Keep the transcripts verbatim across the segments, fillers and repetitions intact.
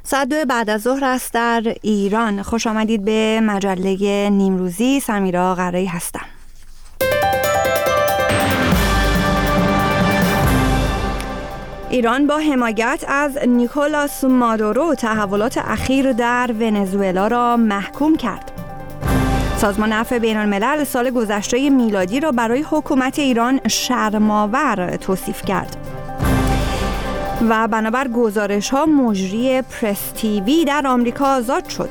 ساعت دو بعد از ظهر است در ایران. خوش آمدید به مجله نیمروزی. سمیرا قرایی هستم. ایران با حمایت از نیکولاس مادورو تحولات اخیر در ونزوئلا را محکوم کرد. سازمان عفو بین الملل سال گذشته میلادی را برای حکومت ایران شرم‌آور توصیف کرد. و بنابر گزارش‌ها مجری پرس تیوی در آمریکا آزاد شد.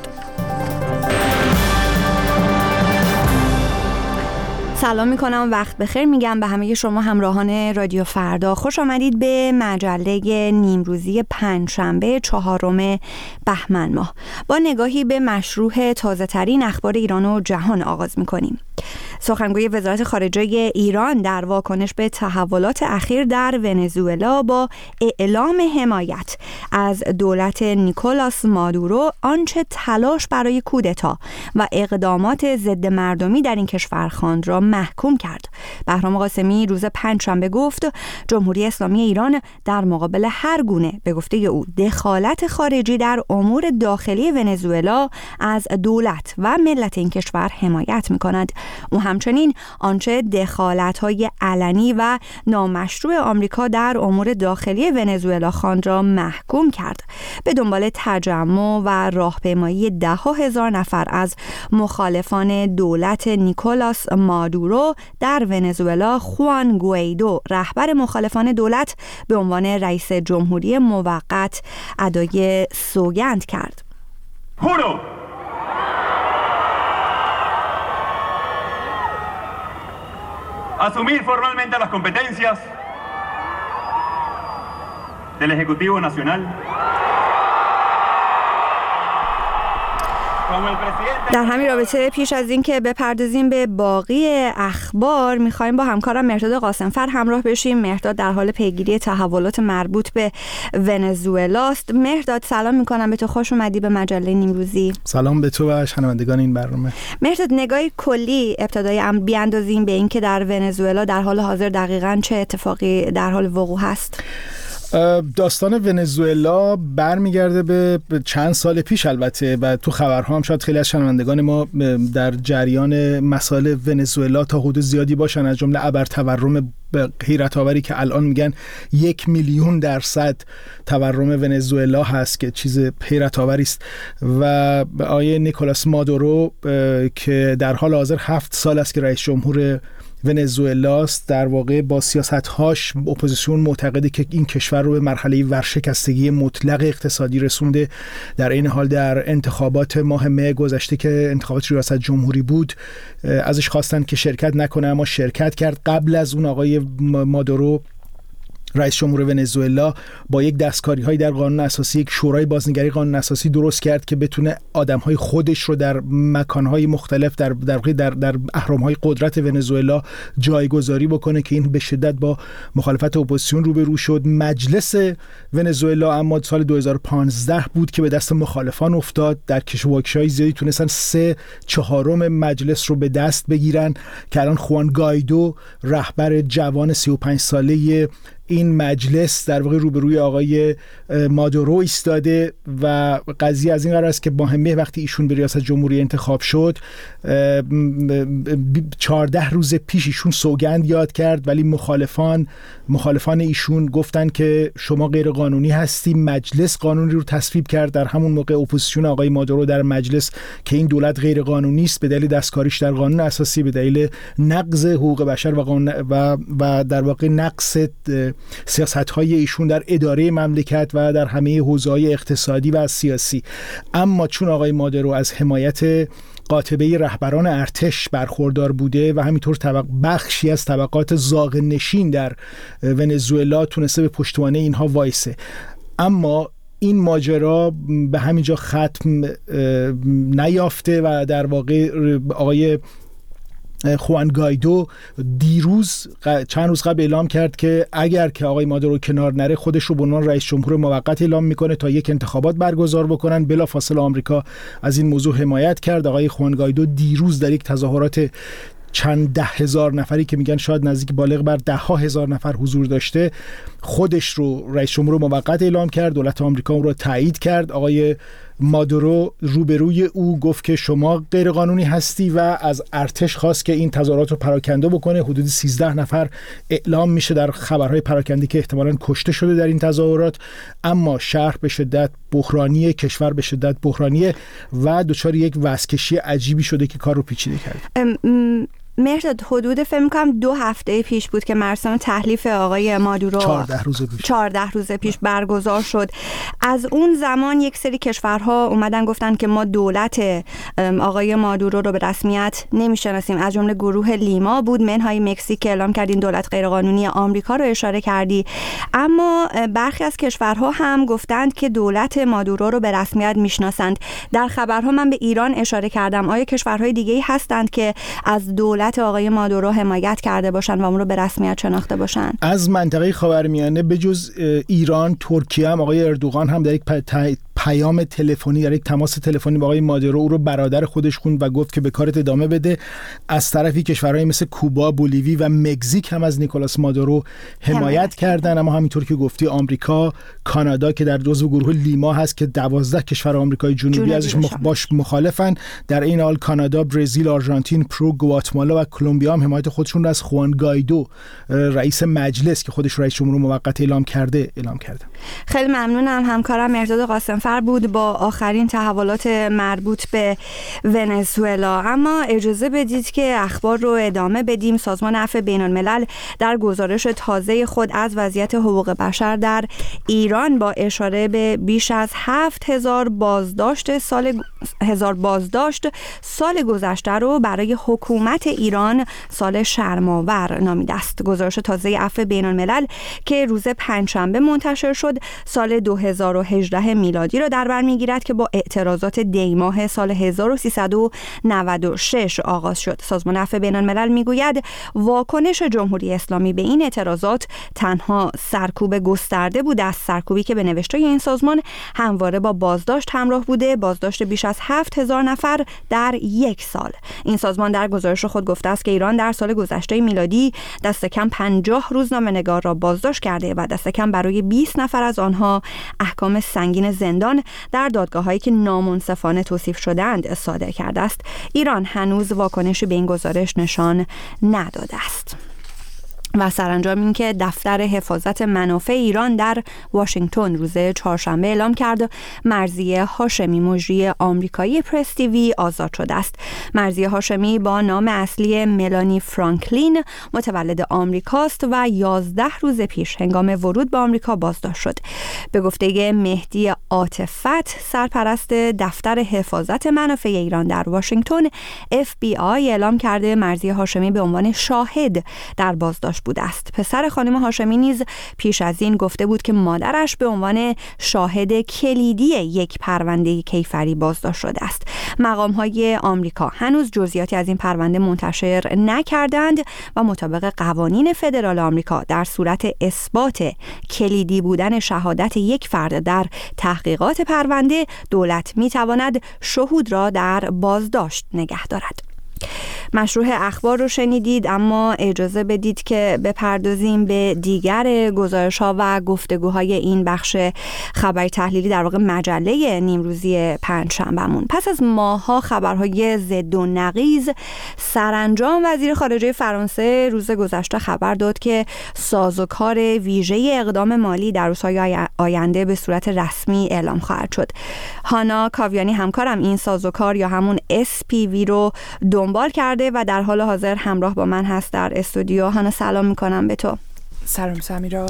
سلام میکنم، وقت بخیر میگم به همه شما همراهان رادیو فردا. خوش آمدید به مجله نیمروزی پنجشنبه چهارم بهمن ماه. با نگاهی به مشروع تازه ترین اخبار ایران و جهان آغاز میکنیم. سخنگوی وزارت خارجه ایران در واکنش به تحولات اخیر در ونزوئلا با اعلام حمایت از دولت نیکولاس مادورو آنچه تلاش برای کودتا و اقدامات ضد مردمی در این کشور خواند را محکوم کرد. بهرام قاسمی روز پنجشنبه گفت جمهوری اسلامی ایران در مقابل هر گونه به گفته او دخالت خارجی در امور داخلی ونزوئلا از دولت و ملت این کشور حمایت می‌کند. او همچنین آنچه دخالت‌های علنی و نامشروع آمریکا در امور داخلی ونزوئلا خواند را محکوم کرد. به دنبال تجمع و راهپیمایی ده ها هزار نفر از مخالفان دولت نیکولاس مادورو در ونزوئلا، خوان گویدو رهبر مخالفان دولت به عنوان رئیس جمهوری موقت ادای سوگند کرد. Juro asumir formalmente las competencias del Ejecutivo Nacional. در همین رابطه پیش از این که بپردازیم به باقی اخبار میخوایم با همکارم مهرداد قاسمفر همراه بشیم. مهرداد در حال پیگیری تحولات مربوط به ونزوئلا است. مهرداد سلام میکنم به تو، خوش اومدی به مجله نیمروزی. سلام به تو و شنوندگان این برنامه. مهرداد نگاهی کلی ابتدای بیاندازیم به این که در ونزوئلا در حال حاضر دقیقاً چه اتفاقی در حال وقوع هست. داستان ونزوئلا برمیگرده به چند سال پیش البته و تو خبرها هم شاید خیلی از شنوندگان ما در جریان مسائل ونزوئلا تا حدود زیادی باشن، از جمله ابر تورم حیرت آوری که الان میگن یک میلیون درصد تورم ونزوئلا هست که چیز حیرت آوری است. و آیه نیکولاس مادورو که در حال حاضر هفت سال است که رئیس جمهور ونزوئلاست، در واقع با سیاست‌هاش اپوزیسیون معتقده که این کشور رو به مرحله ورشکستگی مطلق اقتصادی رسونده. در این حال در انتخابات ماه مه گذشته که انتخابات ریاست جمهوری بود ازش خواستن که شرکت نکنه، اما شرکت کرد. قبل از اون آقای مادورو رئیس جمهور ونزوئلا با یک دستکاری‌های در قانون اساسی یک شورای بازنگری قانون اساسی درست کرد که بتونه آدم‌های خودش رو در مکان‌های مختلف در در در, در اهرم‌های قدرت ونزوئلا جایگذاری بکنه که این به شدت با مخالفت اپوزیسیون روبرو شد. مجلس ونزوئلا اما سال دو هزار و پانزده بود که به دست مخالفان افتاد. در کشمکش‌های زیادی تونستن سه چهارم مجلس رو به دست بگیرن که الان خوان گایدو رهبر جوان سی و پنج ساله این مجلس در واقع روبروی آقای مادورو ایستاده و قضیه از این قرار است که با همه وقتی ایشون به ریاست جمهوری انتخاب شد چهارده روز پیش ایشون سوگند یاد کرد، ولی مخالفان مخالفان ایشون گفتن که شما غیر قانونی هستی. مجلس قانونی رو تصویب کرد در همون موقع اپوزیسیون آقای مادورو در مجلس که این دولت غیر قانونی است به دلیل دستکاریش در قانون اساسی، به دلیل نقض حقوق بشر و و, و در واقع نقص سیاست‌های ایشون در اداره مملکت و در همه حوزه‌های اقتصادی و سیاسی. اما چون آقای مادورو از حمایت قاطبه رهبران ارتش برخوردار بوده و همینطور طبق بخشی از طبقات زاغ نشین در ونزوئلا تونسته به پشتوانه اینها وایسه. اما این ماجرا به همینجا ختم نیافته و در واقع آقای خوان گایدو دیروز چند روز قبل اعلام کرد که اگر که آقای مادورو کنار نره خودش رو به عنوان رئیس جمهور موقت اعلام میکنه تا یک انتخابات برگزار بکنن. بلافاصله آمریکا از این موضوع حمایت کرد. آقای خوان گایدو دیروز در یک تظاهرات چند ده هزار نفری که میگن شاید نزدیک بالغ بر ده ها هزار نفر حضور داشته، خودش رو رئیس جمهور موقت اعلام کرد، دولت آمریکا اون رو تایید کرد. آقای مادورو روبروی او گفت که شما غیرقانونی هستی و از ارتش خواست که این تظاهرات رو پراکنده بکنه. حدود سیزده نفر اعلام میشه در خبرهای پراکنده که احتمالاً کشته شده در این تظاهرات. اما شهر به شدت بحرانیه، کشور به شدت بحرانیه و دچار یک وسکشی عجیبی شده که کار رو پیچیده کرد. مهرداد، حدود فکر می‌کنم دو هفته پیش بود که مراسم تحلیف آقای مادورو چهارده روز پیش چهارده روز پیش برگزار شد. از اون زمان یک سری کشورها اومدن گفتن که ما دولت آقای مادورو رو به رسمیت نمی‌شناسیم، از جمله گروه لیما بود، منهای مکزیک که اعلام کردین دولت غیرقانونی آمریکا رو اشاره کردی. اما برخی از کشورها هم گفتند که دولت مادورو رو به رسمیت میشناسند. در خبرها من به ایران اشاره کردم. آیا کشورهای دیگه‌ای هستند که از دولت آقای مادورو حمایت کرده باشن و اون رو به رسمیت شناخته باشن؟ از منطقه خاورمیانه به جز ایران، ترکیه هم آقای اردوغان هم در یک پیام تلفنی، در یک تماس تلفنی با آقای مادورو او رو برادر خودش خوند و گفت که به کارت ادامه بده. از طرفی کشورهای مثل کوبا، بولیوی و مکزیک هم از نیکولاس مادورو حمایت کردن. اما همینطور که گفتی آمریکا، کانادا که در جزو گروه لیما هست که دوازده کشور آمریکای جنوبی, جنوبی ازش مخ... باش مخالفن، در این حال کانادا، برزیل، آرژانتین، پرو، گواتمالا و کلمبیا هم حمایت خودشون رو از خوان گایدو، رئیس مجلس که خودش رئیس جمهور موقت اعلام کرده اعلام کرده. خیلی ممنونم. همکارم مهرداد قاسمفر بود با آخرین تحولات مربوط به ونزوئلا. اما اجازه بدید که اخبار رو ادامه بدیم. سازمان عفو بین‌الملل در گزارش تازه خود از وضعیت حقوق بشر در ایران با اشاره به بیش از هفت هزار بازداشت سال هزار بازداشت سال گذشته رو برای حکومت ایران سال شرم‌آور نامیده است. گزارش تازه عفو بین‌الملل که روز پنجشنبه منتشر شد سال دو هزار و هجده میلادی را در بر میگیرد که با اعتراضات دی ماه سال هزار و سیصد و نود و شش آغاز شد. سازمان عفو بین‌الملل میگوید واکنش جمهوری اسلامی به این اعتراضات تنها سرکوب گسترده بوده است، سرکوبی که به نوشته این سازمان همواره با بازداشت همراه بوده، بازداشت بیش از هفت هزار نفر در یک سال. این سازمان در گزارش خود گفته است که ایران در سال گذشته میلادی دست کم پنجاه روزنامه‌نگار را بازداشت کرده و دست کم برای بیست نفر از آنها احکام سنگین زندان در دادگاه‌هایی که نامنصفانه توصیف شده‌اند صادر کرده است. ایران هنوز واکنشی به این گزارش نشان نداده است. و سرانجام این که دفتر حفاظت منافع ایران در واشنگتن روز چهارشنبه اعلام کرد مرضیه هاشمی، مجری آمریکایی پرس تیوی آزاد شده است. مرضیه هاشمی با نام اصلی ملانی فرانکلین متولد آمریکاست و یازده روز پیش هنگام ورود به آمریکا بازداشت شد. به گفته مهدی عاطفت، سرپرست دفتر حفاظت منافع ایران در واشنگتن، اف بی آی اعلام کرده مرضیه هاشمی به عنوان شاهد در بازداشت بوده است. پسر خانم هاشمی نیز پیش از این گفته بود که مادرش به عنوان شاهد کلیدی یک پرونده کیفری بازداشت شده است. مقام‌های آمریکا هنوز جزئیاتی از این پرونده منتشر نکردند و مطابق قوانین فدرال آمریکا در صورت اثبات کلیدی بودن شهادت یک فرد در تحقیقات پرونده، دولت می‌تواند شهود را در بازداشت نگه دارد. مشروع اخبار رو شنیدید، اما اجازه بدید که بپردازیم به دیگر گزارش‌ها و گفتگوهای این بخش خبری تحلیلی، در واقع مجله نیمروزی پنجشنبهمون. پس از ماه‌ها خبرهای ضد و نقیض، سرانجام وزیر خارجه فرانسه روز گذشته خبر داد که سازوکار ویژه اقدام مالی در روزهای آینده به صورت رسمی اعلام خواهد شد. هانا کاویانی همکارم این سازوکار یا همون اس پی وی رو دنبال کرده و در حال حاضر همراه با من هست در استودیو. هانا سلام میکنم به تو. سلام سمیرا.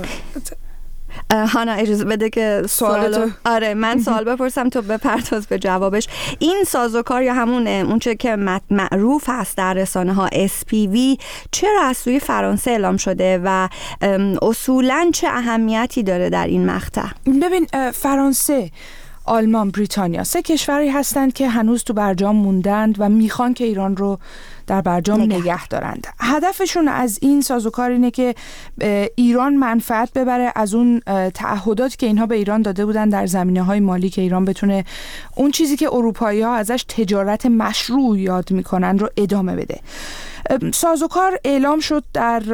هانا اجازه بده که سوالو آره من سوال بپرسم تو بپرداز به جوابش. این سازوکار یا همون اونچه که معروف هست در رسانه ها اس پی وی چرا از سوی فرانسه اعلام شده و اصولاً چه اهمیتی داره در این مقطع؟ ببین، فرانسه، آلمان، بریتانیا سه کشوری هستند که هنوز تو برجام موندند و میخوان که ایران رو در برجام نگه, نگه دارند. هدفشون از این سازوکار اینه که ایران منفعت ببره از اون تعهداتی که اینها به ایران داده بودن در زمینه‌های مالی، که ایران بتونه اون چیزی که اروپایی‌ها ازش تجارت مشروع یاد میکنن رو ادامه بده. سازوکار اعلام شد در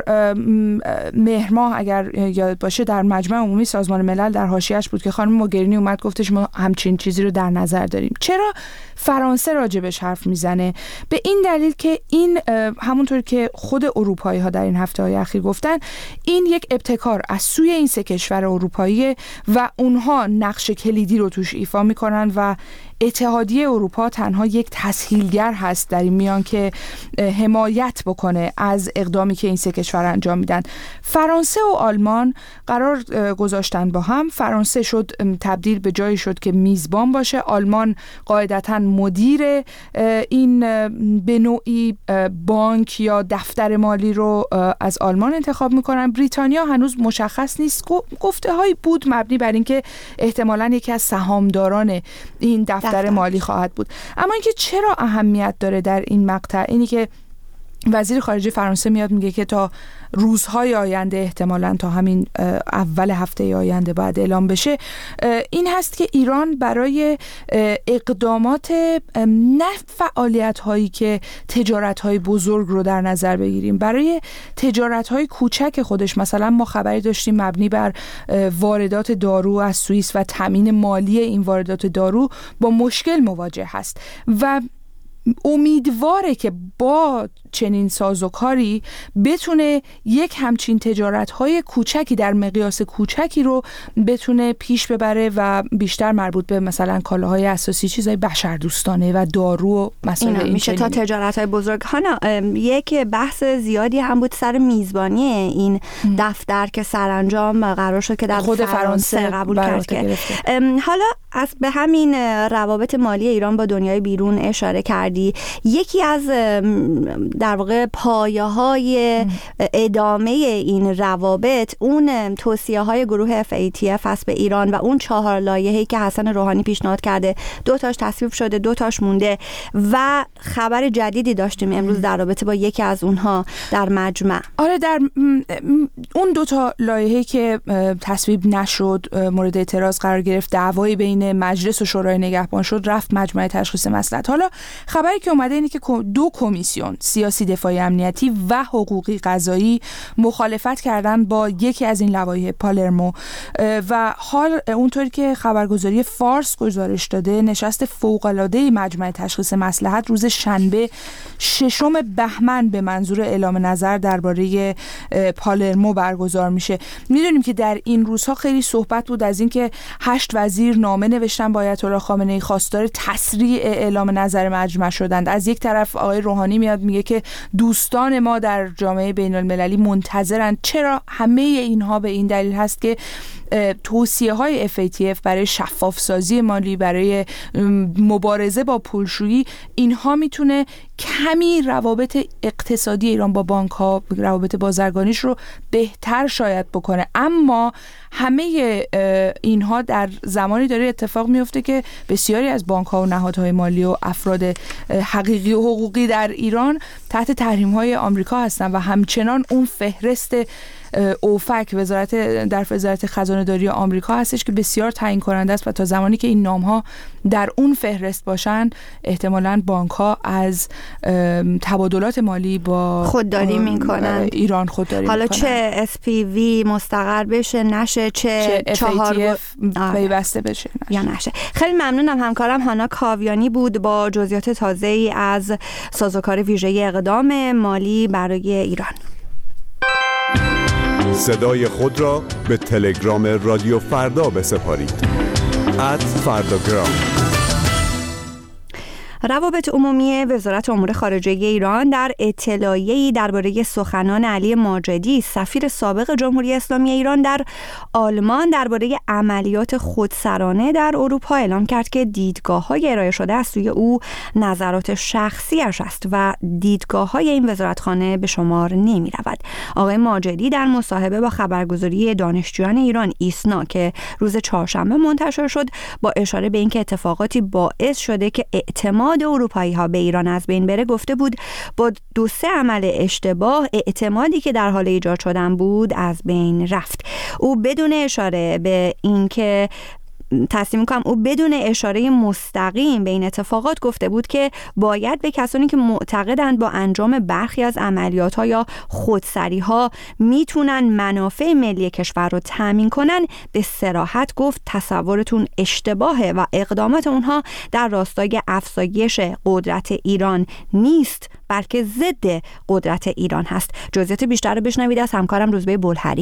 مهر ماه اگر یاد باشه در مجمع عمومی سازمان ملل، در حاشیه‌اش بود که خانم موگرینی اومد گفتش ما همچین چیزی رو در نظر داریم. چرا فرانسه راجبش حرف میزنه؟ به این دلیل که این همونطور که خود اروپایی ها در این هفته های اخیر گفتن، این یک ابتکار از سوی این سه کشور اروپایی و اونها نقش کلیدی رو توش ایفا میکنن و اتحادیه اروپا تنها یک تسهیلگر هست در این میان که حمایت بکنه از اقدامی که این سه کشور انجام میدن. فرانسه و آلمان قرار گذاشتن با هم. فرانسه شد تبدیل به جایی شد که میزبان باشه، آلمان قاعدتاً مدیر این به نوعی بانک یا دفتر مالی رو از آلمان انتخاب میکنن. بریتانیا هنوز مشخص نیست، گفته هایی بود مبنی بر اینکه احتمالاً یکی از سهامداران این دفتر دفتر مالی خواهد بود. اما اینکه چرا اهمیت داره در این مقطع، اینی که وزیر خارجه فرانسه میاد میگه که تا روزهای آینده، احتمالاً تا همین اول هفته آینده بعد اعلام بشه، این هست که ایران برای اقدامات نه فعالیت هایی که تجارت های بزرگ رو در نظر بگیریم، برای تجارت های کوچک خودش، مثلا ما خبری داشتیم مبنی بر واردات دارو از سوئیس و تامین مالی این واردات دارو با مشکل مواجه هست و امیدواره که با چنین سازوکاری بتونه یک همچین تجارت‌های کوچکی در مقیاس کوچکی رو بتونه پیش ببره و بیشتر مربوط به مثلا کالاهای اساسی، چیزای بشردوستانه و دارو و مسائل این میشه تا تجارت‌های بزرگ. هانا، یک بحث زیادی هم بود سر میزبانی این ام. دفتر که سرانجام قرار شد که در خود فرانسه, فرانسه قبول کرد که حالا از به همین روابط مالی ایران با دنیای بیرون اشاره کردی. یکی از در واقع پایه‌های ادامه این روابط اون توصیه‌های گروه اف ای تی اف هست به ایران و اون چهار لایحه‌ای که حسن روحانی پیشنهاد کرده، دو تاش تصویب شده، دو تاش مونده و خبر جدیدی داشتیم امروز در رابطه با یکی از اونها در مجمع. آره، در اون دو تا لایحه‌ای که تصویب نشد مورد اعتراض قرار گرفت، دعوایی بین مجلس و شورای نگهبان شد، رفت مجمع تشخیص مصلحت. حالا خبری که اومده اینه که دو کمیسیون سیاسی، دفاعی، امنیتی و حقوقی قضایی مخالفت کردن با یکی از این لوایح پالرمو و حال اونطوری که خبرگزاری فارس گزارش داده، نشست فوق‌العاده مجمع تشخیص مصلحت روز شنبه ششم بهمن به منظور اعلام نظر درباره پالرمو برگزار میشه. میدونیم که در این روزها خیلی صحبت بود از این که هشت وزیر نامه نوشتن با آیت الله خامنه‌ای خواستار تسریع اعلام نظر مجمع شدند. از یک طرف آقای روحانی میاد میگه که دوستان ما در جامعه بین المللی منتظرند. چرا؟ همه اینها به این دلیل هست که توصیه های اف ای تی اف برای شفاف سازی مالی، برای مبارزه با پولشویی، اینها میتونه کمی روابط اقتصادی ایران با بانک ها، روابط بازرگانیش رو بهتر شاید بکنه. اما همه اینها در زمانی داره اتفاق میفته که بسیاری از بانک ها و نهادهای مالی و افراد حقیقی و حقوقی در ایران تحت تحریم های آمریکا هستن و همچنان اون فهرست اوفک وزارت در وزارت خزانه داری آمریکا هستش که بسیار تعیین کننده است و تا زمانی که این نام ها در اون فهرست باشن احتمالاً بانک ها از تبادلات مالی با خودداری میکنن ایران خودداری حالا میکنن. چه اس پی وی مستقر بشه نشه، چه, چه چهار پیوسته بشه نشه. یا نشه. خیلی ممنونم. همکارم هانا کاویانی بود با جزئیات تازه‌ای از سازوکار ویژه اقدام مالی برای ایران. صدای خود را به تلگرام رادیو فردا بسپارید. ات فرداگرام. روابط عمومی وزارت امور خارجه ایران در اطلاعیه‌ای درباره سخنان علی ماجدی، سفیر سابق جمهوری اسلامی ایران در آلمان، درباره عملیات خودسرانه در اروپا اعلام کرد که دیدگاه‌های ارائه شده از سوی او نظرات شخصیش است و دیدگاه‌های این وزارتخانه به شمار نمی‌رود. آقای ماجدی در مصاحبه با خبرگزاری دانشجویان ایران ایسنا که روز چهارشنبه منتشر شد، با اشاره به اینکه اتفاقاتی باعث شده که اعتماد اعتماد اروپایی ها به ایران از بین بره گفته بود با دو سه عمل اشتباه اعتمادی که در حال ایجاد شدن بود از بین رفت. او بدون اشاره به اینکه تصمیم کنم او بدون اشاره مستقیم به این اتفاقات گفته بود که باید به کسانی که معتقدند با انجام برخی از عملیات‌ها یا خودسری‌ها میتونن منافع ملی کشور رو تامین کنن به صراحت گفت تصورتون اشتباهه و اقدامات اونها در راستای افزایش قدرت ایران نیست بلکه ضد قدرت ایران هست. جزئیات بیشتر رو بشنوید از همکارم روزبه بلحری.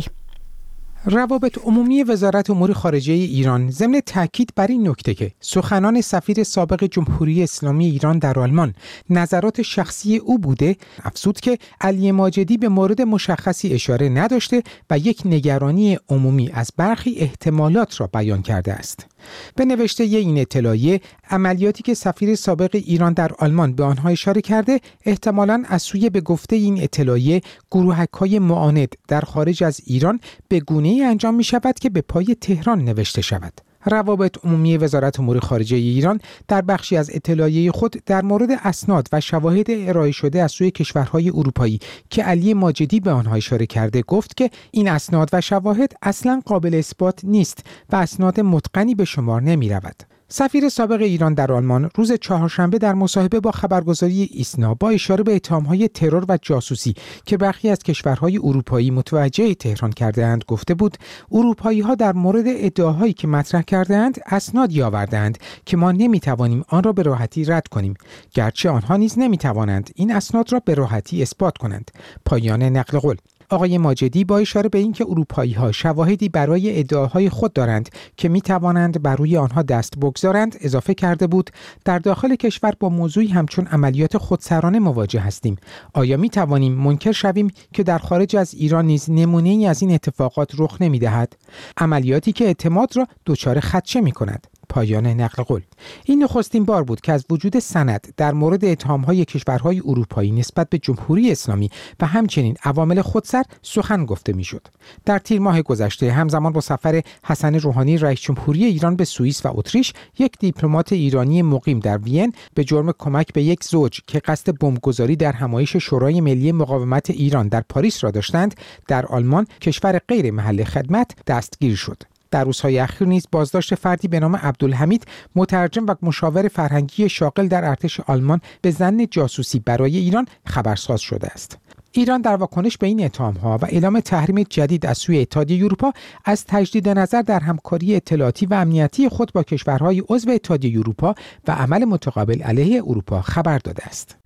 روابط عمومی وزارت امور خارجه ایران ضمن تاکید بر این نکته که سخنان سفیر سابق جمهوری اسلامی ایران در آلمان نظرات شخصی او بوده، افزود که علی ماجدی به مورد مشخصی اشاره نداشته و یک نگرانی عمومی از برخی احتمالات را بیان کرده است. به نوشته این اطلاعیه، عملیاتی که سفیر سابق ایران در آلمان به آنها اشاره کرده احتمالاً از سوی به گفته این اطلاعیه گروهک‌های معاند در خارج از ایران به گونه‌ای انجام می شود که به پای تهران نوشته شود. روابط عمومی وزارت امور خارجه ایران در بخشی از اطلاعیه خود در مورد اسناد و شواهد ارائه شده از سوی کشورهای اروپایی که علی ماجدی به آنها اشاره کرده گفت که این اسناد و شواهد اصلاً قابل اثبات نیست و اسناد متقنی به شمار نمی رود. سفیر سابق ایران در آلمان روز چهارشنبه در مصاحبه با خبرگزاری ایسنا با اشاره به اتهام‌های ترور و جاسوسی که برخی از کشورهای اروپایی متوجه تهران کرده‌اند گفته بود اروپایی‌ها در مورد ادعاهایی که مطرح کرده‌اند اسنادی آورده‌اند که ما نمی‌توانیم آن را به راحتی رد کنیم، گرچه آنها نیز نمی‌توانند این اسناد را به راحتی اثبات کنند. پایان نقل قول. آقای ماجدی با اشاره به اینکه اروپایی‌ها شواهدی برای ادعاهای خود دارند که می‌توانند بر روی آنها دست بگذارند اضافه کرده بود در داخل کشور با موضوعی همچون عملیات خودسرانه مواجه هستیم. آیا می‌توانیم منکر شویم که در خارج از ایران نیز نمونه‌ای از این اتفاقات رخ نمی‌دهد؟ عملیاتی که اعتماد را دچار خدشه می‌کند. پایان نقل قول. این نخستین بار بود که از وجود سند در مورد اتهام‌های کشورهای اروپایی نسبت به جمهوری اسلامی و همچنین عوامل خودسر سخن گفته می‌شد. در تیر ماه گذشته همزمان با سفر حسن روحانی رئیس جمهوری ایران به سوئیس و اتریش، یک دیپلمات ایرانی مقیم در وین به جرم کمک به یک زوج که قصد بمبگذاری در همایش شورای ملی مقاومت ایران در پاریس را داشتند، در آلمان کشور غیر محل خدمت دستگیر شد. در روزهای اخیر نیز بازداشت فردی به نام عبدالحمید، مترجم و مشاور فرهنگی شاغل در ارتش آلمان به ظن جاسوسی برای ایران خبرساز شده است. ایران در واکنش به این اتهام‌ها و اعلام تحریم جدید از سوی اتحادیه اروپا از تجدید نظر در همکاری اطلاعاتی و امنیتی خود با کشورهای عضو اتحادیه اروپا و عمل متقابل علیه اروپا خبر داده است.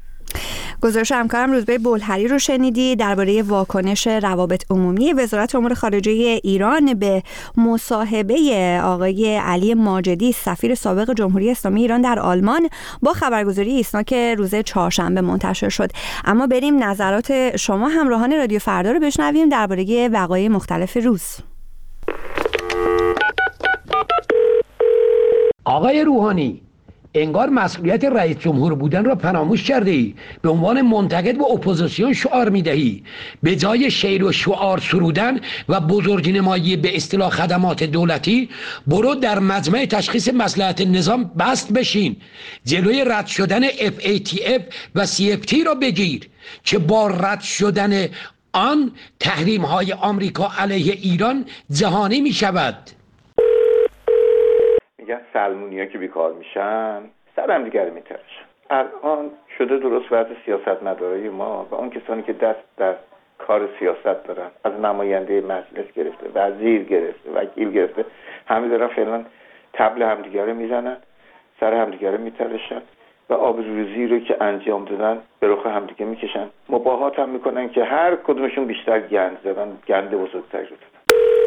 گزارش همکارم روزبه بلحری رو شنیدی درباره واکنش روابط عمومی وزارت امور خارجه ایران به مصاحبه آقای علی ماجدی سفیر سابق جمهوری اسلامی ایران در آلمان با خبرگزاری ایسنا که روز چهارشنبه منتشر شد. اما بریم نظرات شما همراهان رادیو فردا رو بشنویم درباره وقایع مختلف روز. آقای روحانی، انگار مسئولیت رئیس جمهور بودن را فراموش کردی. به عنوان منتقد به اپوزیسیون شعار میدهی. به جای شعر و شعار سرودن و بزرگنمایی به اصطلاح خدمات دولتی، برو در مجمع تشخیص مصلحت نظام بست بشین. جلوی رد شدن اف ای تی اف و سی اف تی را بگیر که با رد شدن آن تحریم های آمریکا علیه ایران جهانی می شود. میگن سلمونیا که بیکار میشن سر هم دیگر میترشن. الان شده درست وضع سیاست مدارای ما و اون کسانی که دست در کار سیاست دارن، از نماینده مجلس گرفته، وزیر گرفته، وکیل گرفته، همه دارن فعلا طبل همدیگه رو میزنن، سر همدیگه رو میترشن و آبروریزی رو که انجام دادن به رخ همدیگه میکشن. مباهات هم میکنن که هر کدومشون بیشتر گند زدن، گند بزرگتری رو دادن.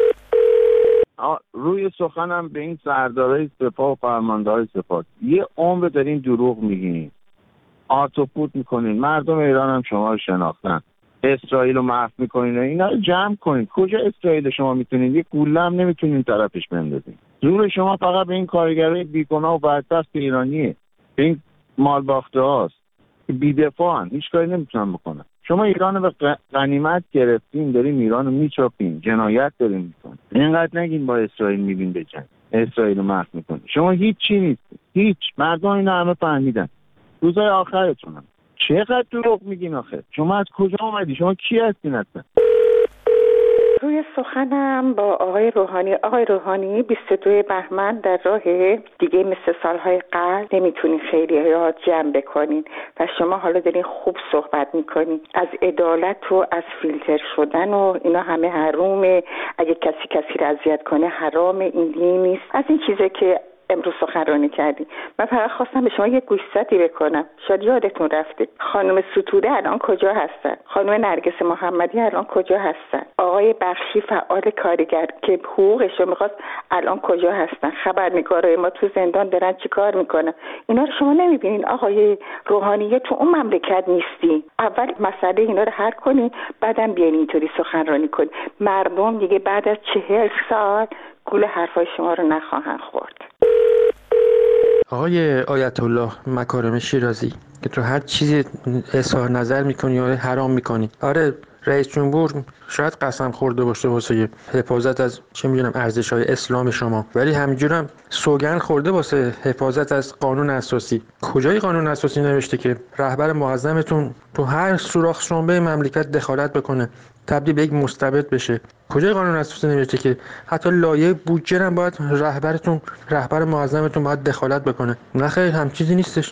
روی سخنم به این سردارای سپاه و فرمانده‌های سپاه، یه عمر دارین دروغ میگین، آت و پوت میکنین، مردم ایران هم شما رو شناختن، اسرائیل رو محو میکنین، اینا رو جمع کنین. کجا اسرائیل شما میتونین؟ یه گوله هم نمیتونین طرفش بندازین. زور شما فقط به این کارگرای بیگناه و بدبخت ایرانیه، به این مالباخته هاست که بی‌دفاعن، هیچ کاری نمیتونن بکنن. شما ایران رو به غنیمت گرفتین، دارین ایران رو میچاپین، جنایت دارین میکنین. اینقدر نگین با اسرائیل میبین به جنگ، اسرائیل رو محو میکنین. شما هیچ چی نیست، هیچ. مردم اینا همه فهمیدن. روزای آخرتونم. چقدر دروغ میگین آخه؟ شما از کجا اومدی؟ شما کی هستین اصلا؟ روی سخنم با آقای روحانی آقای روحانی بیست و دو بهمن در راه دیگه مثل سالهای قبل نمیتونین خیلی ها جمع بکنین و شما حالا دارین خوب صحبت میکنین از عدالت و از فیلتر شدن و اینا همه حرومه، اگه کسی کسی را اذیت کنه حرامه، این دین نیست، از این چیزه که امروز سخنرانی کردی. من فقط خواستم به شما یه گوشزدی بکنم، شاید یادتون رفته خانم ستوده الان کجا هستن، خانم نرگس محمدی الان کجا هستن، آقای بخشی فعال کارگر که حقوقشو میخواست الان کجا هستن، خبرنگارای ما تو زندان دارن چی کار میکنن. اینا رو شما نمیبینین آقای روحانی تو اون مملکت نیستی؟ اول مسئله اینا رو حل کنین، بعدم بیاین اینطوری سخنرانی کنین. مردم دیگه بعد از چهل سال گول حرفای شما رو نخواهن خورد. آقای آیت الله مکارم شیرازی که تو هر چیزی اظهار نظر میکنی یا حرام میکنی. آره رئیس جمهور شاید قسم خورده باشه واسه حفاظت از چه میدونم ارزش‌های اسلام شما، ولی همینجورم سوگند خورده واسه حفاظت از قانون اساسی. کجای قانون اساسی نوشته که رهبر معظمتون تو هر سوراخ شنبه مملکت دخالت بکنه، تبدیل به یک مستبد بشه؟ کجای قانون اساسی نوشته که حتی لایه بودجه هم باید رهبرتون رهبر معظمتون باید دخالت بکنه؟ نه خیر، هم چیزی نیستش.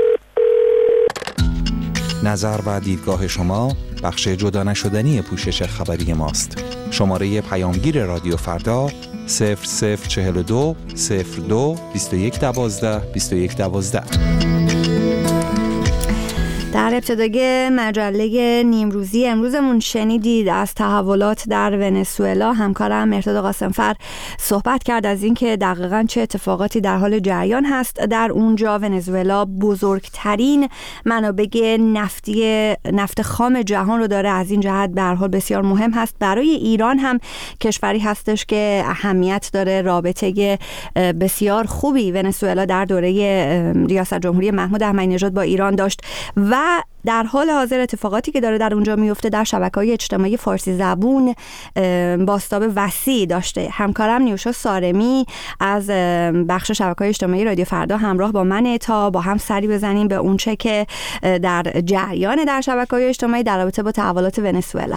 نظر و دیدگاه شما بخش جدا نشدنی پوشش خبری ماست. شماره پیامگیر رادیو فردا صفر صفر چهل و دو صفر دو بیست و یک دوازده بیست و یک دوازده. در ابتدای مجله نیمروزی امروزمون شنیدید از تحولات در ونزوئلا. همکارم مرتضی قاسمفر صحبت کرد از اینکه دقیقاً چه اتفاقاتی در حال جریان هست در اونجا. ونزوئلا بزرگترین منابع نفتی نفت خام جهان رو داره، از این جهت به هر حال بسیار مهم هست. برای ایران هم کشوری هستش که اهمیت داره. رابطه بسیار خوبی ونزوئلا در دوره ریاست جمهوری محمود احمدی نژاد با ایران داشت و در حال حاضر اتفاقاتی که داره در اونجا میفته در شبکه‌های اجتماعی فارسی زبون بازتاب وسیع داشته. همکارم نیوشا سارمی از بخش شبکه‌های اجتماعی رادیو فردا همراه با منه تا با هم سری بزنیم به اونچه که در جریان در شبکه‌های اجتماعی در رابطه با تحولات ونزوئلا.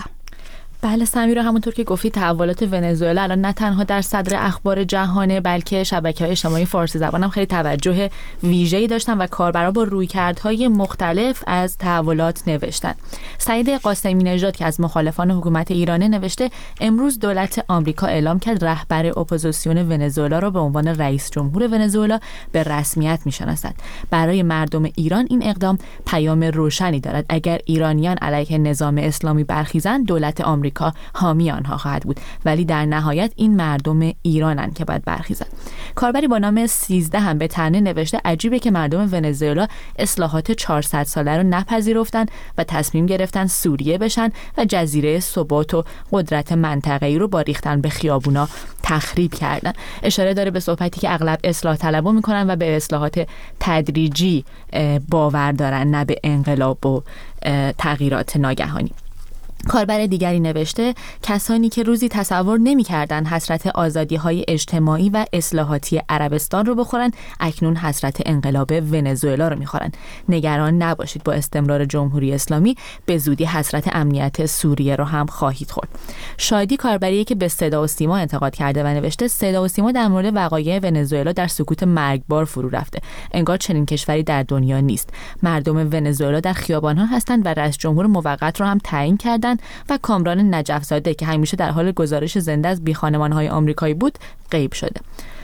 بله سمیرا، همونطور که گفتی تحولات ونزوئلا الان نه تنها در صدر اخبار جهانه بلکه شبکه‌های اجتماعی فارسی زبان هم خیلی توجه ویژه‌ای داشتن و کاربرا با رویکردهای مختلف از تحولات نوشتن. سعید قاسمی نژاد که از مخالفان حکومت ایرانه نوشته امروز دولت آمریکا اعلام کرد رهبر اپوزیسیون ونزوئلا را به عنوان رئیس جمهور ونزوئلا به رسمیت می‌شناسد. برای مردم ایران این اقدام پیام روشنی دارد. اگر ایرانیان علیه نظام اسلامی برخیزند دولت آمریکا حامی آنها خواهد بود، ولی در نهایت این مردم ایرانن که باید برخیزن. کاربری با نام سیزده هم به طنه نوشته عجیبه که مردم ونزوئلا اصلاحات چهارصد ساله رو نپذیرفتن و تصمیم گرفتن سوریه بشن و جزیره ثبات و قدرت منطقه‌ای رو با ریختن به خیابونا تخریب کردن. اشاره داره به صحبتی که اغلب اصلاح طلبا میکنن و به اصلاحات تدریجی باور دارن، نه به انقلاب و تغییرات ناگهانی. کاربر دیگری نوشته کسانی که روزی تصور نمی‌کردند حسرت آزادی‌های اجتماعی و اصلاحاتی عربستان رو بخورن اکنون حسرت انقلاب ونزوئلا رو می‌خورن. نگران نباشید، با استمرار جمهوری اسلامی به زودی حسرت امنیت سوریه رو هم خواهید خورد. شادی کاربری که به صدا و سیما انتقاد کرده و نوشته صدا و سیما در مورد وقایع ونزوئلا در سکوت مرگبار فرو رفته. انگار چنین کشوری در دنیا نیست. مردم ونزوئلا در خیابان‌ها هستند و رئیس جمهور موقت رو هم تعیین کردند و کامران نجف زاده که همیشه در حال گزارش زنده از بیخانمان‌های آمریکایی بود غیب شده.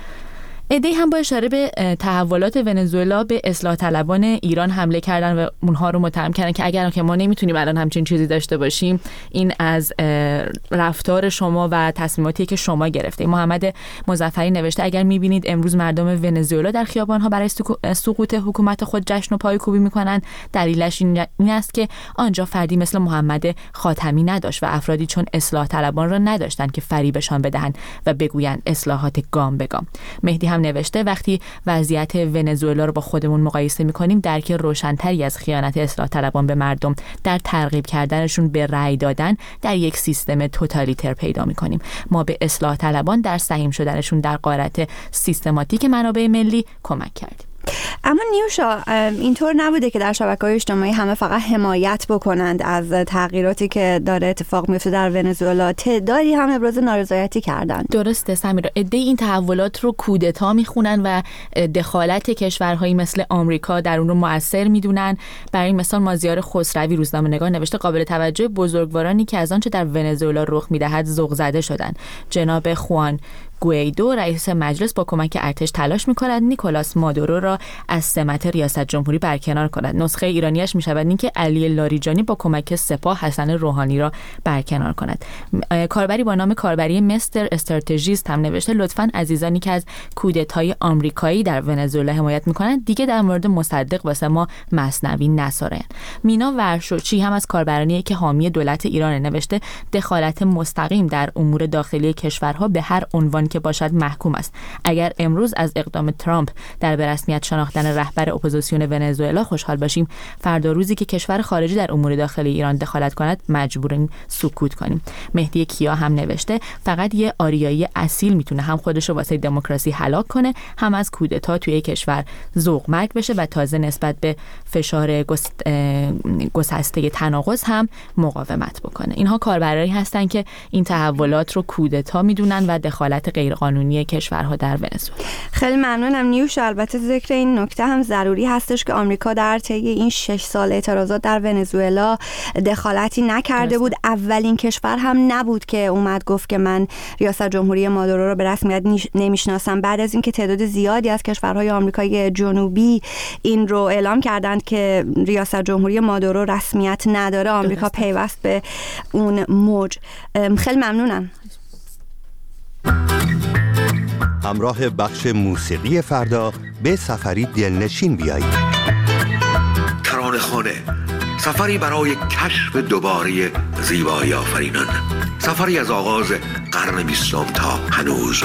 عده‌ای هم با اشاره به تحولات ونزوئلا به اصلاح طلبان ایران حمله کردن و اونها رو متهم کردن که اگر که ما نمیتونیم الان همچین چیزی داشته باشیم، این از رفتار شما و تصمیماتی که شما گرفتید. محمد مظفری نوشته اگر میبینید امروز مردم ونزوئلا در خیابان‌ها برای سقوط حکومت خود جشن و پایکوبی میکنن، دلیلش این است که آنجا فردی مثل محمد خاتمی نداشت و افرادی چون اصلاح طلبان را نداشتن که فریبشان بدهند و بگویند اصلاحات گام به گام. مهدی هم نوشته وقتی وضعیت ونزوئلا رو با خودمون مقایسه می‌کنیم درک روشن‌تری از خیانت اصلاح طلبان به مردم در ترغیب کردنشون به رأی دادن در یک سیستم توتالیتر پیدا می‌کنیم. ما به اصلاح طلبان در سهیم شدنشون در غارت سیستماتیک منابع ملی کمک کردیم. اما نیوشا اینطور نبوده که در شبکه‌های اجتماعی همه فقط حمایت بکنند از تغییراتی که داره اتفاق میفته در ونزوئلا. تعدادی هم ابراز نارضایتی کردن. درسته سمیرا، عده این تحولات رو کودتا میخونن و دخالت کشورهایی مثل آمریکا در اون رو مؤثر میدونن. برای مثال مازیار خسروی روزنامه‌نگار نوشته قابل توجه بزرگوارانی که از آنچه در ونزوئلا رخ میدهد ذوق زده شدن. جناب خوان گویدو رئیس مجلس با کمک ارتش تلاش می‌کند نیکولاس مادورو را از سمت ریاست جمهوری برکنار کند. نسخه ایرانیش می‌شود اینکه علی لاریجانی با کمک سپاه حسن روحانی را برکنار کند. کاربری با نام کاربری مستر استراتژیست هم نوشته لطفاً عزیزانی که از کودتای آمریکایی در ونزوئلا حمایت می‌کنند دیگه در مورد مصدق واسه ما مثنوی نسارن. مینا ورشوچی هم از کاربرانی که حامی دولت ایران نوشته دخالت مستقیم در امور داخلی کشورها به هر عنوان که باشد محکوم است. اگر امروز از اقدام ترامپ در به رسمیت شناختن رهبر اپوزیسیون ونزوئلا خوشحال باشیم، فردا روزی که کشور خارجی در امور داخلی ایران دخالت کند مجبوریم سکوت کنیم. مهدی کیا هم نوشته فقط یه آریایی اصیل میتونه هم خودشو واسه دموکراسی هلاک کنه، هم از کودتا توی کشور ذوق مرگ بشه و تازه نسبت به فشار گسسته تناقض هم مقاومت بکنه. اینها کاربرایی هستن که این تحولات رو کودتا میدونن و دخالت غیرقانونی کشورها در ونزوئلا. خیلی ممنونم نیوش. البته ذکر این نکته هم ضروری هستش که آمریکا در طی این شش سال اعتراضات در ونزوئلا دخالتی نکرده بود. اولین کشور هم نبود که اومد گفت که من ریاست جمهوری مادورو رو به رسمیت نمیشناسم. بعد از اینکه تعداد زیادی از کشورهای آمریکای جنوبی این رو اعلام کردند که ریاست جمهوری مادورو رسمیت نداره، آمریکا پیوست به اون موج. خیلی ممنونم. همراه بخش موسیقی فردا به سفری دلنشین بیایید. ترانه‌خانه، سفری برای کشف دوباره زیبایی آفرینان، سفری از آغاز قرن بیستم تا هنوز.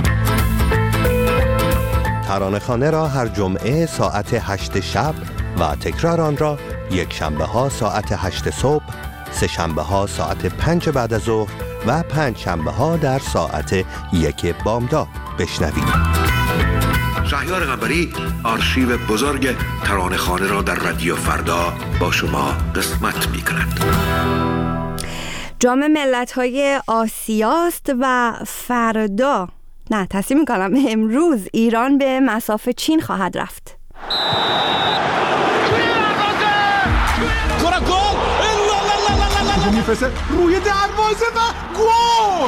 ترانه‌خانه را هر جمعه ساعت هشت شب و تکرار آن را یک شنبه ها ساعت هشت صبح، سه شنبه ها ساعت پنج بعد از ظهر و پنج شنبه ها در ساعت یک بامداد بشنوید. شهریار قنبری آرشیو بزرگ ترانه‌خانه را در رادیو فردا با شما قسمت می‌کند. جام ملت‌های آسیاست و فردا نه تصمیم می‌کنم امروز ایران به مصاف چین خواهد رفت. میفرسته روی دروازه و گل.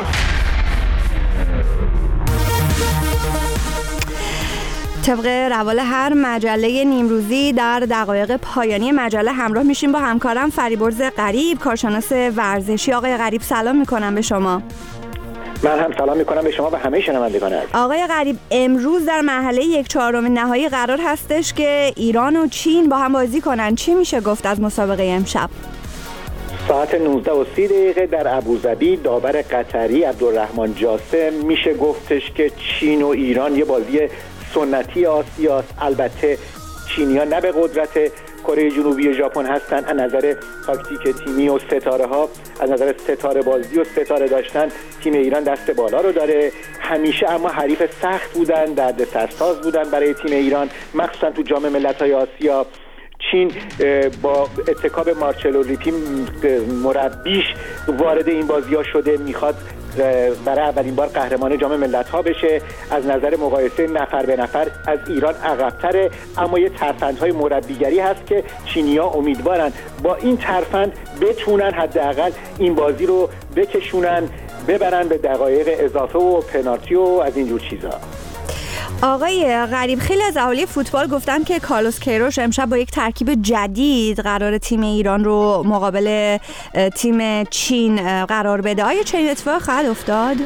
طبق روال هر مجله نیمروزی در دقایق پایانی مجله همراه میشیم با همکارم فریبرز غریب، کارشناس ورزشی. آقای غریب سلام میکنم به شما. من هم سلام میکنم به شما و همه شنوندگان عزیز. آقای غریب، امروز در مرحله یک چهارم نهایی قرار هستش که ایران و چین با هم بازی کنن. چی میشه گفت از مسابقه امشب؟ ساعت نوزده و سی دقیقه در ابوظبی داور قطری عبدالرحمن جاسم میشه گفتش که چین و ایران یه بازی سنتی آسیاست. البته چینی‌ها نه به قدرت کره جنوبی و ژاپن هستن از نظر تاکتیک تیمی و ستاره ها، از نظر ستاره بازی و ستاره داشتن تیم ایران دست بالا رو داره همیشه، اما حریف سخت بودن، دردسرساز بودن برای تیم ایران، مخصوصا تو جام ملت‌های آسیا. چین با اتکاب مارچلو لیپی مربیش وارد این بازی‌ها شده، میخواد برای اولین بار قهرمان جام ملت‌ها بشه. از نظر مقایسه نفر به نفر از ایران عقب‌تره، اما یه ترفندهای مربیگری هست که چینی‌ها امیدوارن با این ترفند بتونن حداقل این بازی رو بکشونن، ببرن به دقایق اضافه و پنالتی و از اینجور چیزا. آقای غریب، خیلی از اهالی فوتبال گفتن که کارلوس کیروش امشب با یک ترکیب جدید قرار تیم ایران رو مقابل تیم چین قرار بده. آیا چنین اتفاقی خواهد افتاد؟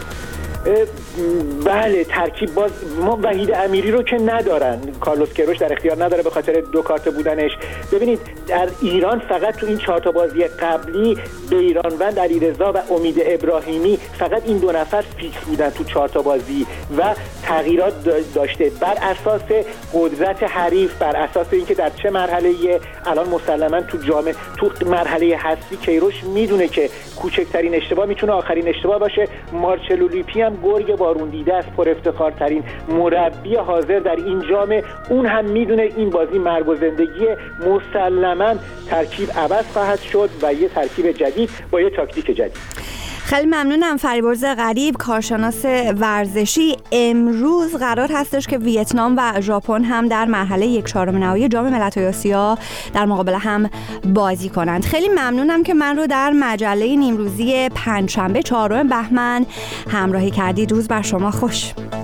بله، ترکیب باز ما وحید امیری رو که ندارن، کارلوس کیروش در اختیار نداره به خاطر دو کارت بودنش. ببینید در ایران فقط تو این چهار تا بازی قبلی بیرانوند علیرضا و امید ابراهیمی فقط این دو نفر فیکس بودن تو چهار تا بازی و تغییرات داشته بر اساس قدرت حریف، بر اساس اینکه در چه مرحله‌ای. الان مسلماً تو جام تو مرحله حذفی کیروش میدونه که کوچکترین اشتباه میتونه آخرین اشتباه باشه. مارچلو لیپی هم گرگ بارون دیده است، پر افتخارترین مربی حاضر در این جام. اون هم میدونه این بازی مرگ و زندگی، مسلماً ترکیب عوض خواهد شد و یه ترکیب جدید با یه تاکتیک جدید. خیلی ممنونم. فریبرز غریب، کارشناس ورزشی. امروز قرار هستش که ویتنام و ژاپن هم در مرحله یک چهارم نهایی جام ملت‌های آسیا در مقابل هم بازی کنند. خیلی ممنونم که من رو در مجله نیمروزی پنجشنبه چهارم بهمن همراهی کردید. روز بر شما خوش.